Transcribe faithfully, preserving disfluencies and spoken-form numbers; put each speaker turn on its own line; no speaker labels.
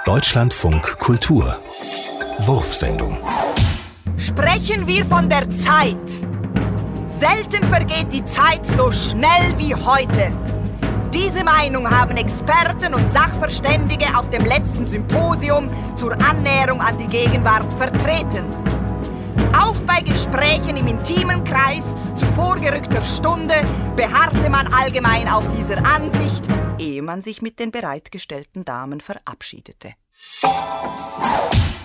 Deutschlandfunk Kultur Wurfsendung.
Sprechen wir von der Zeit. Selten vergeht die Zeit so schnell wie heute. Diese Meinung haben Experten und Sachverständige auf dem letzten Symposium zur Annäherung an die Gegenwart vertreten. Auch bei Gesprächen im intimen Kreis zu vorgerückter Stunde beharrte man allgemein auf dieser Ansicht, ehe man sich mit den bereitgestellten Damen verabschiedete.